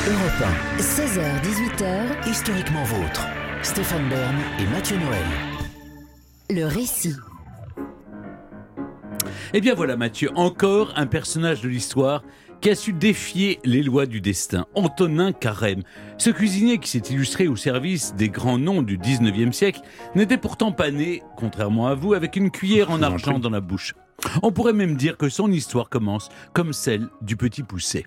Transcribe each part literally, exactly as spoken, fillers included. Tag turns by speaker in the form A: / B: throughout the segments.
A: Europe un.
B: seize heures dix-huit heures,
A: Historiquement vôtre. Stéphane Bern et Mathieu Noël.
B: le récit.
C: Eh bien voilà Mathieu, encore un personnage de l'histoire qui a su défier les lois du destin. Antonin Carême. Ce cuisinier qui s'est illustré au service des grands noms du dix-neuvième siècle n'était pourtant pas né, contrairement à vous, avec une cuillère en argent dans la bouche. On pourrait même dire que son histoire commence comme celle du Petit Poucet.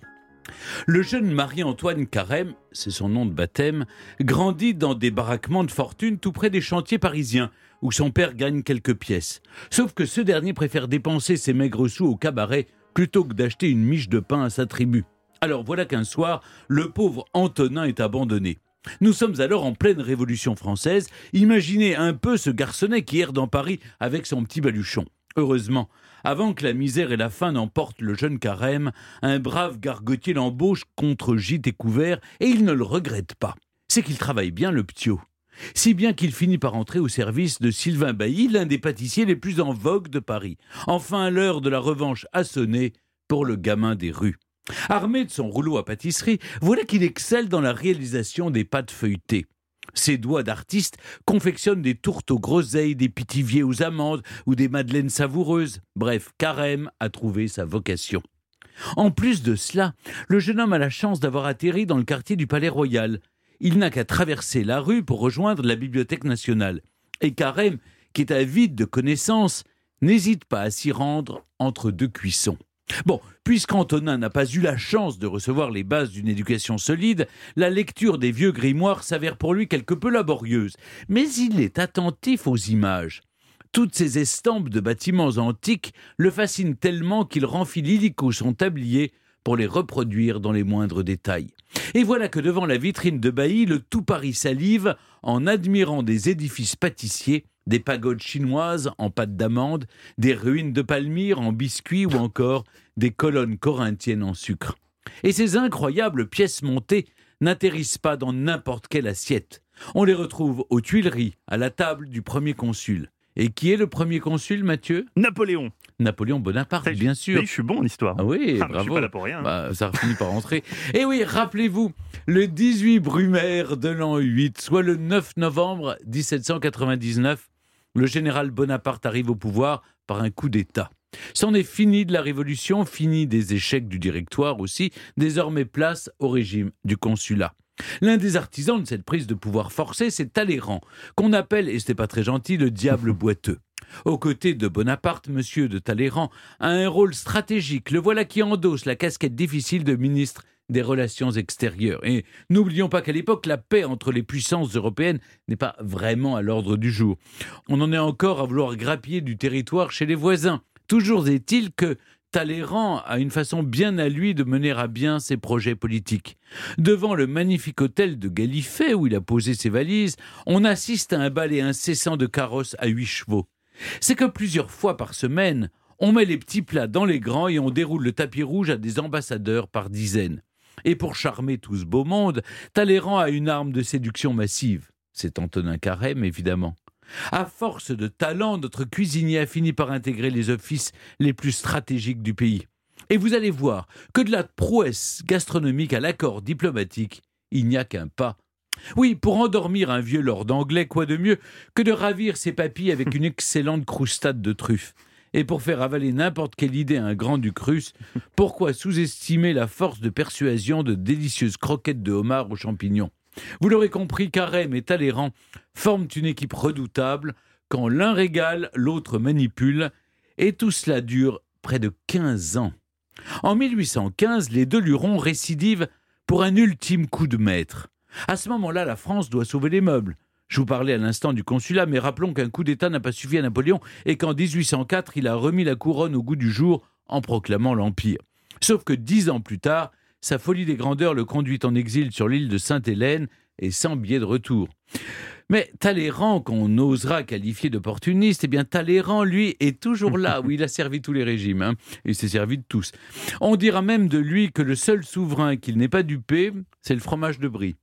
C: Le jeune Marie-Antoine Carême, c'est son nom de baptême, grandit dans des baraquements de fortune tout près des chantiers parisiens, où son père gagne quelques pièces. Sauf que ce dernier préfère dépenser ses maigres sous au cabaret plutôt que d'acheter une miche de pain à sa tribu. Alors voilà qu'un soir, le pauvre Antonin est abandonné. Nous sommes alors en pleine Révolution française. Imaginez un peu ce garçonnet qui erre dans Paris avec son petit baluchon. Heureusement, avant que la misère et la faim n'emportent le jeune Carême, un brave gargotier l'embauche contre gîte et couvert, et il ne le regrette pas. C'est qu'il travaille bien le ptio. Si bien qu'il finit par entrer au service de Sylvain Bailly, l'un des pâtissiers les plus en vogue de Paris. Enfin, l'heure de la revanche a sonné pour le gamin des rues. Armé de son rouleau à pâtisserie, voilà qu'il excelle dans la réalisation des pâtes feuilletées. Ses doigts d'artiste confectionnent des tourtes aux groseilles, des pitiviers aux amandes ou des madeleines savoureuses. Bref, Carême a trouvé sa vocation. En plus de cela, le jeune homme a la chance d'avoir atterri dans le quartier du Palais Royal. Il n'a qu'à traverser la rue pour rejoindre la Bibliothèque nationale. Et Carême, qui est avide de connaissances, n'hésite pas à s'y rendre entre deux cuissons. Bon, puisqu'Antonin n'a pas eu la chance de recevoir les bases d'une éducation solide, la lecture des vieux grimoires s'avère pour lui quelque peu laborieuse. Mais il est attentif aux images. Toutes ces estampes de bâtiments antiques le fascinent tellement qu'il renfile illico son tablier pour les reproduire dans les moindres détails. Et voilà que devant la vitrine de Bailly, le tout Paris salive en admirant des édifices pâtissiers, des pagodes chinoises en pâte d'amande, des ruines de Palmyre en biscuits ou encore des colonnes corinthiennes en sucre. Et ces incroyables pièces montées n'atterrissent pas dans n'importe quelle assiette. On les retrouve aux Tuileries, à la table du premier consul. Et qui est le premier consul, Mathieu ?
D: Napoléon.
C: Napoléon Bonaparte, bien sûr.
D: Oui, je suis bon en histoire.
C: Ah oui,
D: ah,
C: bravo.
D: Je suis pas là pour rien. Hein.
C: Bah, ça finit par rentrer. Et oui, rappelez-vous, le dix-huit Brumaire de l'an huit, soit le neuf novembre dix-sept cent quatre-vingt-dix-neuf, le général Bonaparte arrive au pouvoir par un coup d'État. C'en est fini de la Révolution, fini des échecs du Directoire aussi, désormais place au régime du consulat. L'un des artisans de cette prise de pouvoir forcée, c'est Talleyrand, qu'on appelle, et c'était pas très gentil, le diable boiteux. Aux côtés de Bonaparte, monsieur de Talleyrand a un rôle stratégique. Le voilà qui endosse la casquette difficile de ministre des Relations extérieures. Et n'oublions pas qu'à l'époque, la paix entre les puissances européennes n'est pas vraiment à l'ordre du jour. On en est encore à vouloir grappiller du territoire chez les voisins. Toujours est-il que Talleyrand a une façon bien à lui de mener à bien ses projets politiques. Devant le magnifique hôtel de Gallifet où il a posé ses valises, on assiste à un balai incessant de carrosses à huit chevaux. C'est que plusieurs fois par semaine, on met les petits plats dans les grands et on déroule le tapis rouge à des ambassadeurs par dizaines. Et pour charmer tout ce beau monde, Talleyrand a une arme de séduction massive. C'est Antonin Carême, évidemment. À force de talent, notre cuisinier a fini par intégrer les offices les plus stratégiques du pays. Et vous allez voir que de la prouesse gastronomique à l'accord diplomatique, il n'y a qu'un pas. Oui, pour endormir un vieux lord anglais, quoi de mieux que de ravir ses papilles avec une excellente croustade de truffes. Et pour faire avaler n'importe quelle idée à un grand-duc russe, pourquoi sous-estimer la force de persuasion de délicieuses croquettes de homard aux champignons ? Vous l'aurez compris, Carême et Talleyrand forment une équipe redoutable. Quand l'un régale, l'autre manipule. Et tout cela dure près de quinze ans. En mille huit cent quinze, les deux lurons récidivent pour un ultime coup de maître. À ce moment-là, la France doit sauver les meubles. Je vous parlais à l'instant du consulat, mais rappelons qu'un coup d'État n'a pas suffi à Napoléon et qu'en dix-huit cent quatre, il a remis la couronne au goût du jour en proclamant l'Empire. Sauf que dix ans plus tard, sa folie des grandeurs le conduit en exil sur l'île de Sainte-Hélène et sans billet de retour. Mais Talleyrand, qu'on osera qualifier d'opportuniste, eh bien Talleyrand, lui, est toujours là, où il a servi tous les régimes. Hein. Il s'est servi de tous. On dira même de lui que le seul souverain qu'il n'ait pas dupé, c'est le fromage de Brie.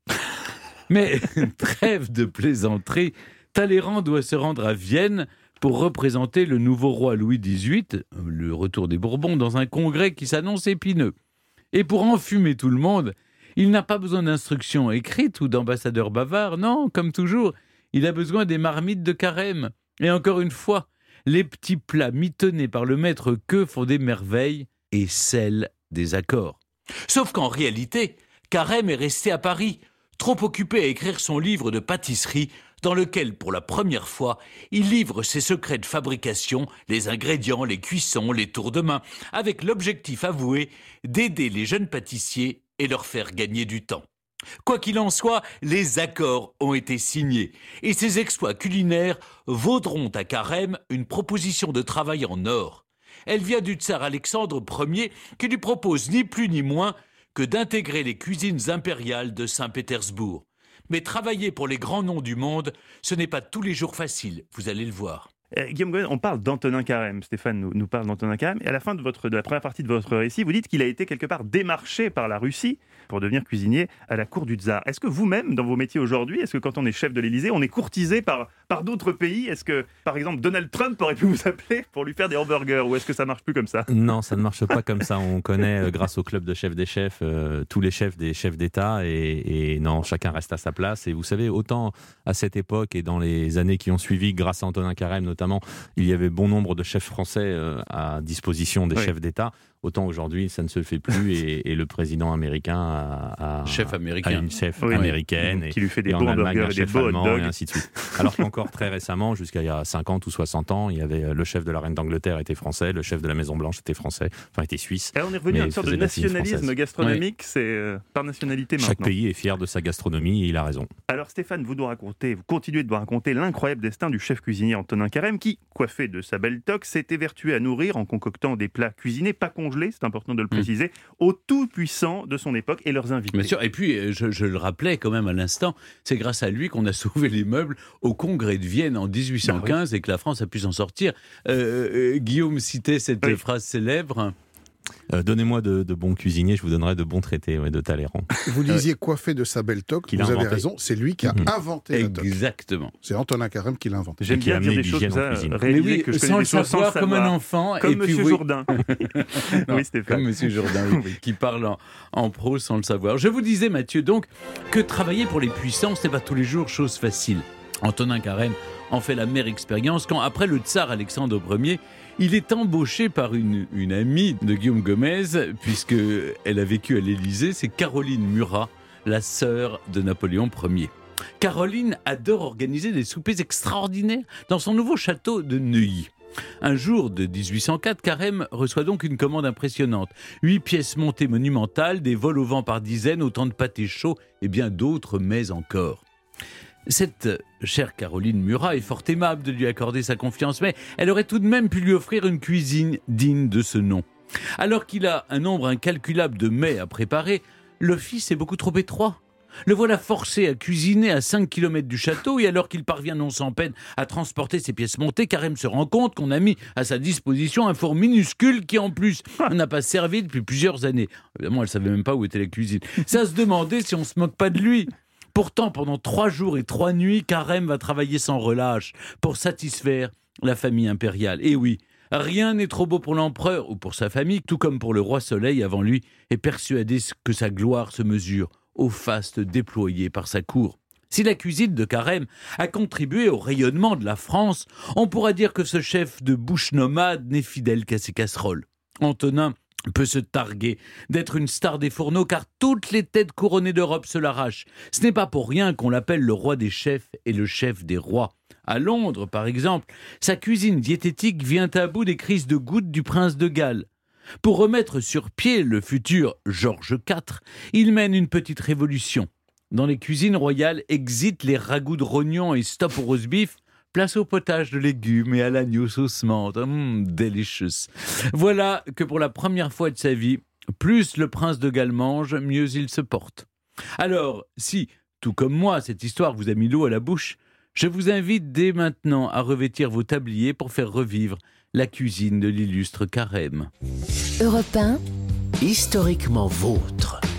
C: Mais trêve de plaisanterie, Talleyrand doit se rendre à Vienne pour représenter le nouveau roi Louis dix-huit, le retour des Bourbons, dans un congrès qui s'annonce épineux. Et pour enfumer tout le monde, Il n'a pas besoin d'instructions écrites ou d'ambassadeurs bavards, non, comme toujours, il a besoin des marmites de Carême. Et encore une fois, les petits plats mitonnés par le maître Queux font des merveilles et scellent des accords. Sauf qu'en réalité, Carême est resté à Paris, trop occupé à écrire son livre de pâtisserie, dans lequel, pour la première fois, il livre ses secrets de fabrication, les ingrédients, les cuissons, les tours de main, avec l'objectif avoué d'aider les jeunes pâtissiers et leur faire gagner du temps. Quoi qu'il en soit, les accords ont été signés et ces exploits culinaires vaudront à Carême une proposition de travail en or. Elle vient du tsar Alexandre Ier qui lui propose ni plus ni moins que d'intégrer les cuisines impériales de Saint-Pétersbourg. Mais travailler pour les grands noms du monde, ce n'est pas tous les jours facile, vous allez le voir.
D: Euh, Guillaume Gomez, on parle d'Antonin Carême. Stéphane nous, nous parle d'Antonin Carême. Et à la fin de, votre, de la première partie de votre récit, vous dites qu'il a été quelque part démarché par la Russie pour devenir cuisinier à la cour du tsar. Est-ce que vous-même, dans vos métiers aujourd'hui, est-ce que quand on est chef de l'Élysée, on est courtisé par, par d'autres pays ? Est-ce que, par exemple, Donald Trump aurait pu vous appeler pour lui faire des hamburgers ? Ou est-ce que ça marche plus comme ça ?
E: Non, ça ne marche pas comme ça. On connaît, euh, grâce au club de chefs des chefs, euh, tous les chefs des chefs d'État. Et, et non, chacun reste à sa place. Et vous savez, autant à cette époque et dans les années qui ont suivi, grâce à Antonin Carême notamment, il y avait bon nombre de chefs français euh, à disposition des oui. chefs d'État. Autant aujourd'hui, ça ne se fait plus et, et le président américain a, a,
C: chef américain.
E: a une chef
D: oui,
E: américaine
D: oui.
E: et,
D: qui lui fait des
E: et
D: beaux
E: en Allemagne un
D: et
E: chef
D: des beaux
E: allemand et ainsi de suite. Alors qu'encore très récemment, jusqu'à il y a cinquante ou soixante ans, il y avait le chef de la reine d'Angleterre était français, le chef de la Maison Blanche était français, enfin était suisse.
D: Et on est revenu à une sorte de nationalisme gastronomique, oui. c'est euh, par nationalité maintenant.
E: Chaque pays est fier de sa gastronomie et il a raison.
D: Alors Stéphane, vous nous racontez, vous continuez de nous raconter l'incroyable destin du chef cuisinier Antonin Carême qui, coiffé de sa belle toque, s'est évertué à nourrir en concoctant des plats cuisinés, pas congelés, c'est important de le préciser, aux tout-puissants de son époque et leurs invités.
C: Bien sûr, et puis je, je le rappelais quand même à l'instant, c'est grâce à lui qu'on a sauvé les meubles au Congrès de Vienne en dix-huit cent quinze bah oui. et que la France a pu s'en sortir. Euh, euh, Guillaume citait cette oui. phrase célèbre.
E: Euh, donnez-moi de, de bons cuisiniers, je vous donnerai de bons traités, ouais, de Talleyrand.
F: Vous disiez coiffé de sa belle toque, vous avez raison, c'est lui qui a mmh. inventé la toque.
C: Exactement.
F: C'est Antonin Carême qui l'a inventé.
D: J'aime bien dire des choses comme ça, réaliser
C: oui,
D: que je
C: sans le savoir, sans le savoir comme un enfant.
D: Comme
C: et
D: Monsieur
C: puis, oui.
D: Jourdain.
C: non,
D: oui, Stéphane.
C: Comme Monsieur Jourdain, oui, oui. qui parle en, en prose sans le savoir. Je vous disais, Mathieu, donc, que travailler pour les puissants, ce n'est pas tous les jours chose facile. Antonin Carême en fait la mère expérience quand, après le tsar Alexandre Ier, il est embauché par une, une amie de Guillaume Gomez, puisqu'elle a vécu à l'Élysée, c'est Caroline Murat, la sœur de Napoléon Ier. Caroline adore organiser des soupers extraordinaires dans son nouveau château de Neuilly. Un jour de dix-huit cent quatre, Carême reçoit donc une commande impressionnante. Huit pièces montées monumentales, des vols au vent par dizaines, autant de pâtés chauds et bien d'autres mets encore. Cette chère Caroline Murat est fort aimable de lui accorder sa confiance, mais elle aurait tout de même pu lui offrir une cuisine digne de ce nom. Alors qu'il a un nombre incalculable de mets à préparer, l'office est beaucoup trop étroit. Le voilà forcé à cuisiner à cinq kilomètres du château et alors qu'il parvient non sans peine à transporter ses pièces montées, Carême se rend compte qu'on a mis à sa disposition un four minuscule qui en plus n'a pas servi depuis plusieurs années. Évidemment, elle ne savait même pas où était la cuisine. C'est à se demander si on ne se moque pas de lui. Pourtant, pendant trois jours et trois nuits, Carême va travailler sans relâche pour satisfaire la famille impériale. Et oui, rien n'est trop beau pour l'empereur ou pour sa famille, tout comme pour le roi Soleil avant lui, est persuadé que sa gloire se mesure au faste déployé par sa cour. Si la cuisine de Carême a contribué au rayonnement de la France, on pourra dire que ce chef de bouche nomade n'est fidèle qu'à ses casseroles. Antonin peut se targuer d'être une star des fourneaux car toutes les têtes couronnées d'Europe se l'arrachent. Ce n'est pas pour rien qu'on l'appelle le roi des chefs et le chef des rois. À Londres, par exemple, sa cuisine diététique vient à bout des crises de goutte du prince de Galles. Pour remettre sur pied le futur Georges quatre, il mène une petite révolution. Dans les cuisines royales existent les ragoûts de rognons et stop au roast beef. Place au potage de légumes et à l'agneau sauce menthe. Mmh, delicious. Voilà que pour la première fois de sa vie, plus le prince de Galles mange, mieux il se porte. Alors, si, tout comme moi, cette histoire vous a mis l'eau à la bouche, je vous invite dès maintenant à revêtir vos tabliers pour faire revivre la cuisine de l'illustre Carême.
B: Europe un,
A: historiquement vôtre.